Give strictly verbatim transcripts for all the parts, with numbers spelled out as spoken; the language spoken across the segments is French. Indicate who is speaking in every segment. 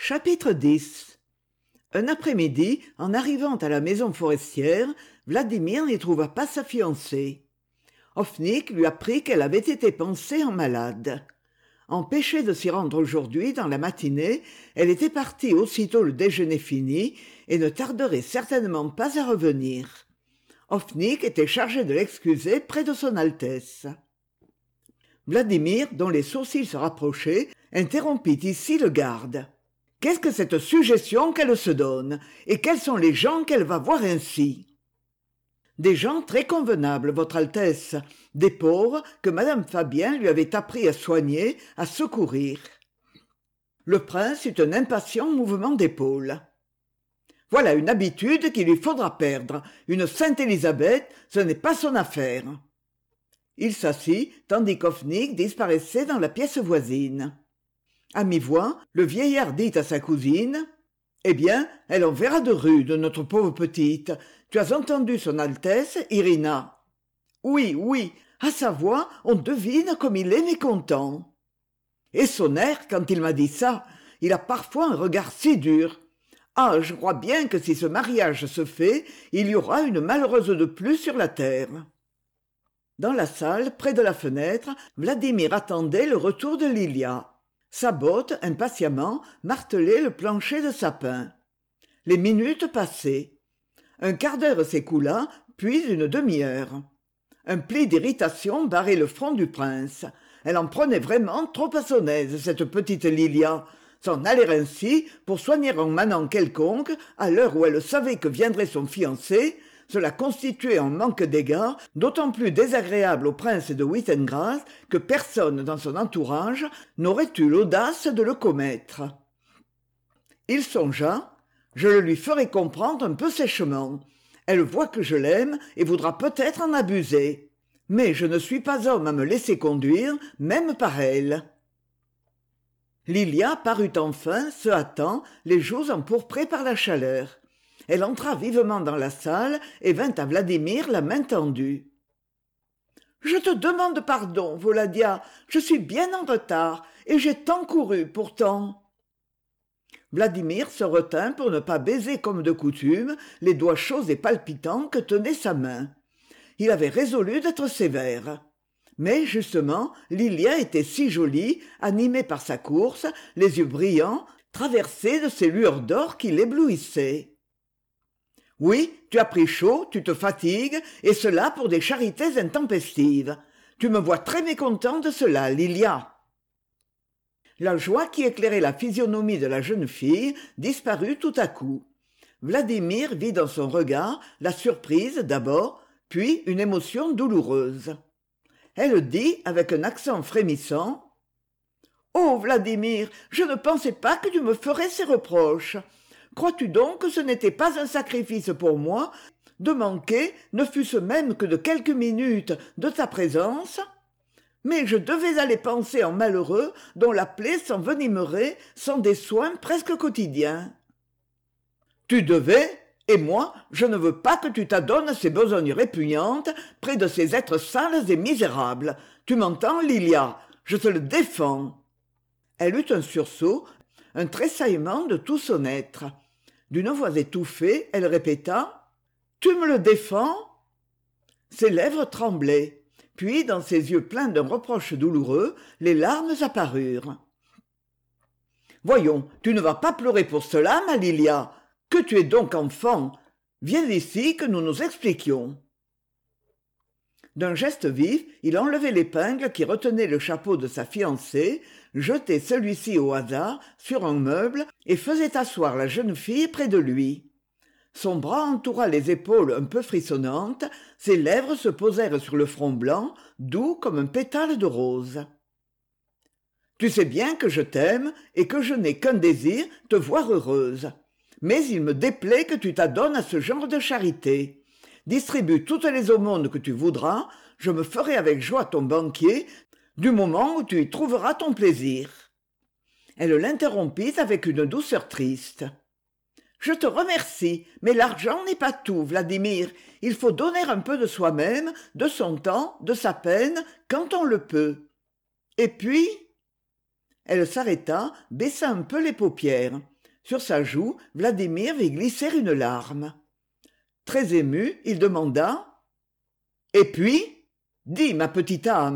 Speaker 1: Chapitre dix. Un après-midi, en arrivant à la maison forestière, Vladimir n'y trouva pas sa fiancée. Ophnik lui apprit qu'elle avait été pansée en malade. Empêchée de s'y rendre aujourd'hui dans la matinée, elle était partie aussitôt le déjeuner fini et ne tarderait certainement pas à revenir. Ophnik était chargé de l'excuser près de son Altesse. Vladimir, dont les sourcils se rapprochaient, interrompit ici le garde. « Qu'est-ce que cette suggestion qu'elle se donne, et quels sont les gens qu'elle va voir ainsi ?» « Des gens très convenables, votre Altesse, des pauvres que madame Fabien lui avait appris à soigner, à secourir. » Le prince eut un impatient mouvement d'épaules. « Voilà une habitude qu'il lui faudra perdre. Une Sainte Élisabeth, ce n'est pas son affaire. » Il s'assit, tandis qu'Ophnik disparaissait dans la pièce voisine. À mi-voix, le vieillard dit à sa cousine « Eh bien, elle en verra de rude, notre pauvre petite. Tu as entendu son Altesse, Irina ?»« Oui, oui, à sa voix, on devine comme il est mécontent. » Et son air, quand il m'a dit ça, il a parfois un regard si dur. Ah, je crois bien que si ce mariage se fait, il y aura une malheureuse de plus sur la terre. Dans la salle, près de la fenêtre, Vladimir attendait le retour de Lilia. Sa botte, impatiemment, martelait le plancher de sapin. Les minutes passaient. Un quart d'heure s'écoula, puis une demi-heure. Un pli d'irritation barrait le front du prince. Elle en prenait vraiment trop à son aise, cette petite Lilia. S'en aller ainsi, pour soigner un manant quelconque, à l'heure où elle savait que viendrait son fiancé, cela constituait un manque d'égard d'autant plus désagréable au prince de Wittengras que personne dans son entourage n'aurait eu l'audace de le commettre. Il songea « Je le lui ferai comprendre un peu sèchement. Elle voit que je l'aime et voudra peut-être en abuser. Mais je ne suis pas homme à me laisser conduire, même par elle. » Lilia parut enfin, se hâtant, les joues empourprées par la chaleur. Elle entra vivement dans la salle et vint à Vladimir la main tendue. « Je te demande pardon, Voladia, je suis bien en retard, et j'ai tant couru pourtant. » Vladimir se retint pour ne pas baiser comme de coutume les doigts chauds et palpitants que tenait sa main. Il avait résolu d'être sévère. Mais justement, Lilia était si jolie, animée par sa course, les yeux brillants, traversés de ces lueurs d'or qui l'éblouissaient. Oui, tu as pris chaud, tu te fatigues, et cela pour des charités intempestives. Tu me vois très mécontent de cela, Lilia. La joie qui éclairait la physionomie de la jeune fille disparut tout à coup. Vladimir vit dans son regard la surprise d'abord, puis une émotion douloureuse. Elle dit avec un accent frémissant « Oh, Vladimir, je ne pensais pas que tu me ferais ces reproches. Crois-tu donc que ce n'était pas un sacrifice pour moi de manquer, ne fût-ce même que de quelques minutes, de ta présence ? Mais je devais aller penser en malheureux dont la plaie s'envenimerait sans des soins presque quotidiens. » « Tu devais, et moi, je ne veux pas que tu t'adonnes à ces besognes répugnantes près de ces êtres sales et misérables. Tu m'entends, Lilia ? Je te le défends. » Elle eut un sursaut, un tressaillement de tout son être. D'une voix étouffée, elle répéta « Tu me le défends ?» Ses lèvres tremblaient, puis dans ses yeux pleins d'un reproche douloureux, les larmes apparurent. « Voyons, tu ne vas pas pleurer pour cela, ma Lilia. Que tu es donc enfant. Viens ici que nous nous expliquions. » D'un geste vif, il enlevait l'épingle qui retenait le chapeau de sa fiancée, jetait celui-ci au hasard sur un meuble et faisait asseoir la jeune fille près de lui. Son bras entoura les épaules un peu frissonnantes, ses lèvres se posèrent sur le front blanc, doux comme un pétale de rose. « Tu sais bien que je t'aime et que je n'ai qu'un désir, te voir heureuse. Mais il me déplaît que tu t'adonnes à ce genre de charité. Distribue toutes les aumônes que tu voudras, je me ferai avec joie ton banquier, du moment où tu y trouveras ton plaisir. » Elle l'interrompit avec une douceur triste. « Je te remercie, mais l'argent n'est pas tout, Vladimir. Il faut donner un peu de soi-même, de son temps, de sa peine, quand on le peut. Et puis... » Elle s'arrêta, baissa un peu les paupières. Sur sa joue, Vladimir vit glisser une larme. Très ému, il demanda « Et puis, dis, ma petite âme ?»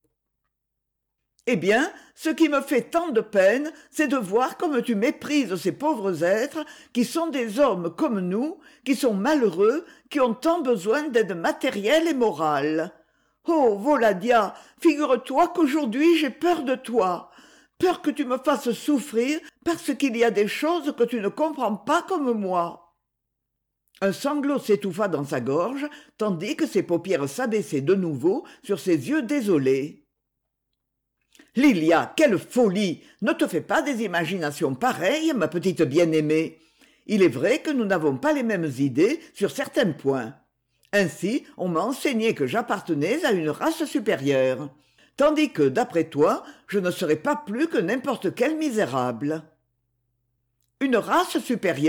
Speaker 1: Eh bien, ce qui me fait tant de peine, c'est de voir comme tu méprises ces pauvres êtres qui sont des hommes comme nous, qui sont malheureux, qui ont tant besoin d'aide matérielle et morale. Oh, Voladia, figure-toi qu'aujourd'hui j'ai peur de toi, peur que tu me fasses souffrir parce qu'il y a des choses que tu ne comprends pas comme moi. Un sanglot s'étouffa dans sa gorge, tandis que ses paupières s'abaissaient de nouveau sur ses yeux désolés. « Lilia, quelle folie! Ne te fais pas des imaginations pareilles, ma petite bien-aimée. Il est vrai que nous n'avons pas les mêmes idées sur certains points. Ainsi, on m'a enseigné que j'appartenais à une race supérieure, tandis que, d'après toi, je ne serais pas plus que n'importe quel misérable. » « Une race supérieure ?»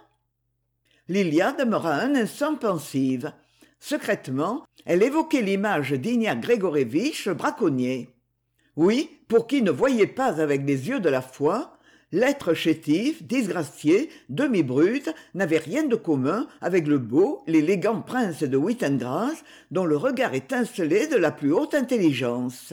Speaker 1: Lilia demeura un instant pensive. Secrètement, elle évoquait l'image d'Ignac Grégorievitch, le braconnier. Oui, pour qui ne voyait pas avec les yeux de la foi, l'être chétif, disgracié, demi-brute, n'avait rien de commun avec le beau, l'élégant prince de Whittengrass, dont le regard étincelait de la plus haute intelligence.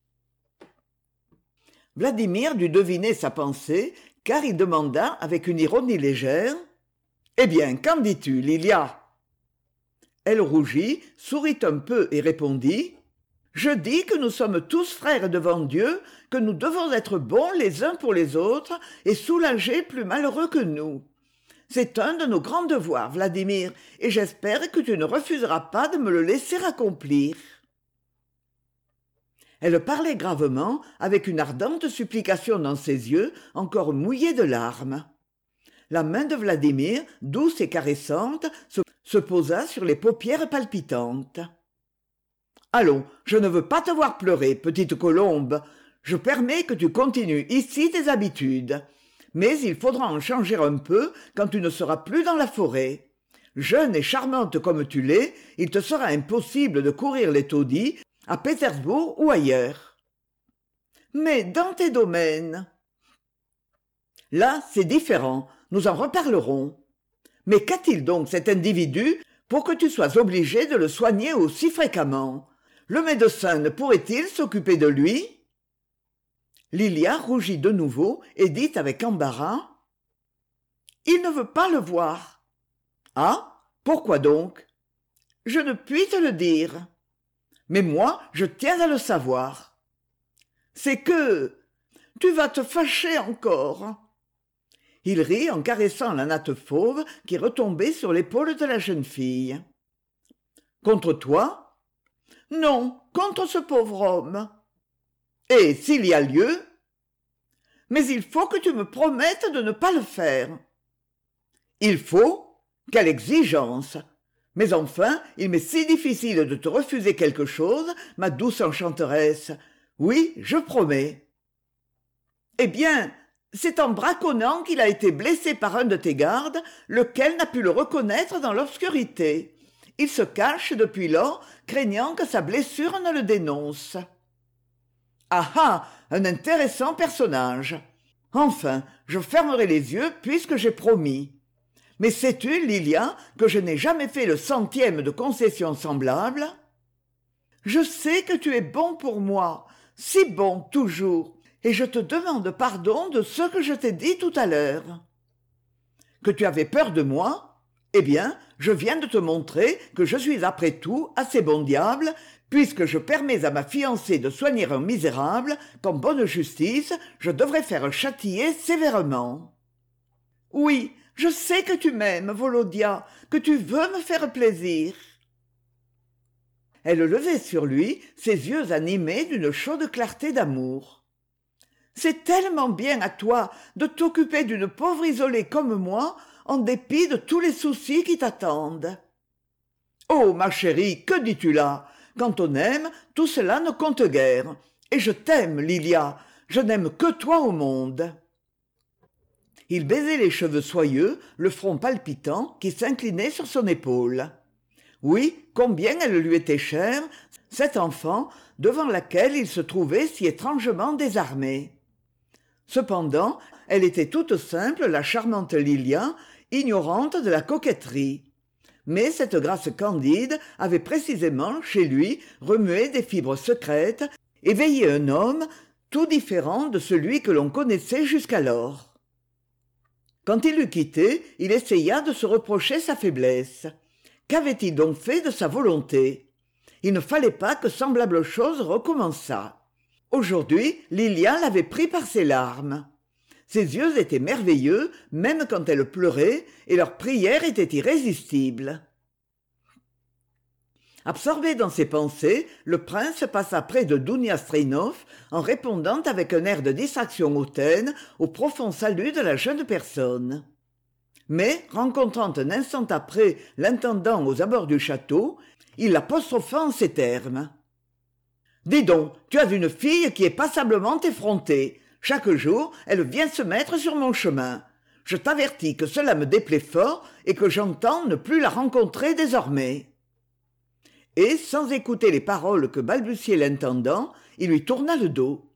Speaker 1: Vladimir dut deviner sa pensée, car il demanda avec une ironie légère « Eh bien, qu'en dis-tu, Lilia ?» Elle rougit, sourit un peu et répondit « Je dis que nous sommes tous frères devant Dieu, que nous devons être bons les uns pour les autres et soulager plus malheureux que nous. C'est un de nos grands devoirs, Vladimir, et j'espère que tu ne refuseras pas de me le laisser accomplir. » Elle parlait gravement, avec une ardente supplication dans ses yeux, encore mouillés de larmes. La main de Vladimir, douce et caressante, se, se posa sur les paupières palpitantes. « Allons, je ne veux pas te voir pleurer, petite colombe. Je permets que tu continues ici tes habitudes. Mais il faudra en changer un peu quand tu ne seras plus dans la forêt. Jeune et charmante comme tu l'es, il te sera impossible de courir les taudis à Pétersbourg ou ailleurs. Mais dans tes domaines... Là, c'est différent, nous en reparlerons. Mais qu'a-t-il donc cet individu pour que tu sois obligé de le soigner aussi fréquemment? Le médecin ne pourrait-il s'occuper de lui? Lilia rougit de nouveau et dit avec embarras « Il ne veut pas le voir. »« Ah, pourquoi donc ?»« Je ne puis te le dire. Mais moi, je tiens à le savoir. »« C'est que... tu vas te fâcher encore. » Il rit en caressant la natte fauve qui retombait sur l'épaule de la jeune fille. « Contre toi ? » « Non, contre ce pauvre homme. »« Et s'il y a lieu ? » ?»« Mais il faut que tu me promettes de ne pas le faire. »« Il faut ? Quelle exigence ! Mais enfin, il m'est si difficile de te refuser quelque chose, ma douce enchanteresse. Oui, je promets. »« Eh bien, c'est en braconnant qu'il a été blessé par un de tes gardes, lequel n'a pu le reconnaître dans l'obscurité. Il se cache depuis lors, craignant que sa blessure ne le dénonce. »« Ah ah, un intéressant personnage. Enfin, je fermerai les yeux puisque j'ai promis. Mais sais-tu, Lilia, que je n'ai jamais fait le centième de concessions semblables ? Je sais que tu es bon pour moi, si bon toujours, et je te demande pardon de ce que je t'ai dit tout à l'heure. Que tu avais peur de moi ? Eh bien, je viens de te montrer que je suis après tout assez bon diable, puisque je permets à ma fiancée de soigner un misérable qu'en bonne justice je devrais faire châtier sévèrement. Oui, je sais que tu m'aimes, Volodia, que tu veux me faire plaisir. » Elle levait sur lui ses yeux animés d'une chaude clarté d'amour. « C'est tellement bien à toi de t'occuper d'une pauvre isolée comme moi, en dépit de tous les soucis qui t'attendent. »« Oh, ma chérie, que dis-tu là ? Quand on aime, tout cela ne compte guère. Et je t'aime, Lilia, je n'aime que toi au monde. » Il baisait les cheveux soyeux, le front palpitant, qui s'inclinait sur son épaule. Oui, combien elle lui était chère, cette enfant devant laquelle il se trouvait si étrangement désarmé. Cependant, elle était toute simple, la charmante Lilia, ignorante de la coquetterie. Mais cette grâce candide avait précisément, chez lui, remué des fibres secrètes, éveillé un homme tout différent de celui que l'on connaissait jusqu'alors. Quand il l'eut quitté, il essaya de se reprocher sa faiblesse. Qu'avait-il donc fait de sa volonté? Il ne fallait pas que semblable chose recommençât. Aujourd'hui, Lilia l'avait pris par ses larmes. Ses yeux étaient merveilleux, même quand elle pleurait, et leurs prières étaient irrésistibles. Absorbé dans ses pensées, le prince passa près de Dounia Strinov en répondant avec un air de distraction hautaine au profond salut de la jeune personne. Mais, rencontrant un instant après l'intendant aux abords du château, il l'apostropha en ces termes. « Dis donc, tu as une fille qui est passablement effrontée. Chaque jour, elle vient se mettre sur mon chemin. Je t'avertis que cela me déplaît fort et que j'entends ne plus la rencontrer désormais. » Et, sans écouter les paroles que balbutiait l'intendant, il lui tourna le dos.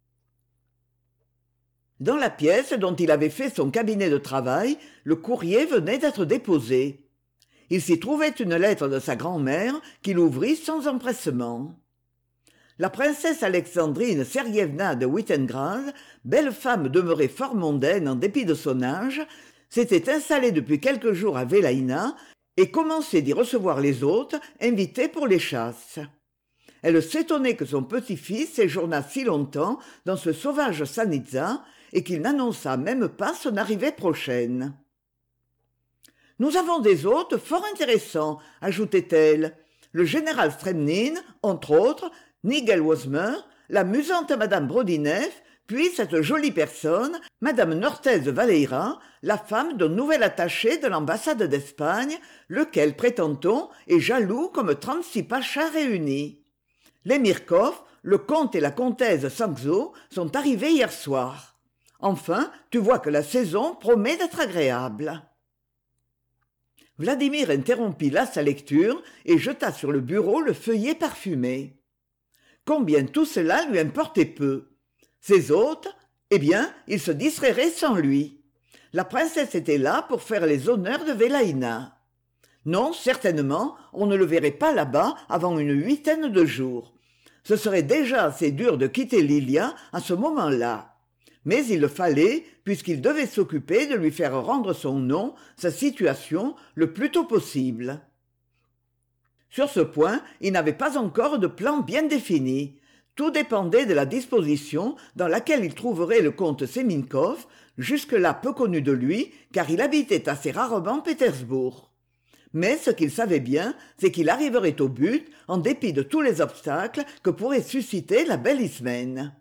Speaker 1: Dans la pièce dont il avait fait son cabinet de travail, le courrier venait d'être déposé. Il s'y trouvait une lettre de sa grand-mère qu'il ouvrit sans empressement. La princesse Alexandrine Serguevna de Wittengraz, belle femme demeurée fort mondaine en dépit de son âge, s'était installée depuis quelques jours à Vélaïna et commençait d'y recevoir les hôtes invités pour les chasses. Elle s'étonnait que son petit-fils séjournât si longtemps dans ce sauvage Sanitza et qu'il n'annonçât même pas son arrivée prochaine. « Nous avons des hôtes fort intéressants, ajoutait-elle. Le général Stremnin, entre autres, Nigel Wosmer, l'amusante madame Brodinev, puis cette jolie personne, madame Northez Valeira, la femme d'un nouvel attaché de l'ambassade d'Espagne, lequel, prétend-on, est jaloux comme trente-six pachas réunis. Les Mirkov, le comte et la comtesse Sankzo sont arrivés hier soir. Enfin, tu vois que la saison promet d'être agréable. » Vladimir interrompit là sa lecture et jeta sur le bureau le feuillet parfumé. Combien tout cela lui importait peu. Ses hôtes, eh bien, ils se distrairaient sans lui. La princesse était là pour faire les honneurs de Vélaïna. Non, certainement, on ne le verrait pas là-bas avant une huitaine de jours. Ce serait déjà assez dur de quitter Lilia à ce moment-là. Mais il le fallait, puisqu'il devait s'occuper de lui faire rendre son nom, sa situation, le plus tôt possible. Sur ce point, il n'avait pas encore de plan bien défini. Tout dépendait de la disposition dans laquelle il trouverait le comte Seminkov, jusque-là peu connu de lui, car il habitait assez rarement Pétersbourg. Mais ce qu'il savait bien, c'est qu'il arriverait au but, en dépit de tous les obstacles que pourrait susciter la belle Ismène.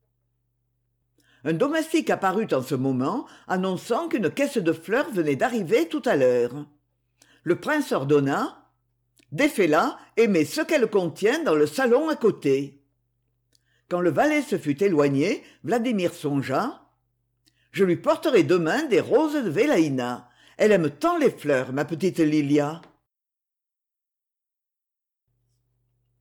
Speaker 1: Un domestique apparut en ce moment, annonçant qu'une caisse de fleurs venait d'arriver tout à l'heure. Le prince ordonna « Défais-la et mets ce qu'elle contient dans le salon à côté. » Quand le valet se fut éloigné, Vladimir songea « Je lui porterai demain des roses de Vélaïna. Elle aime tant les fleurs, ma petite Lilia. »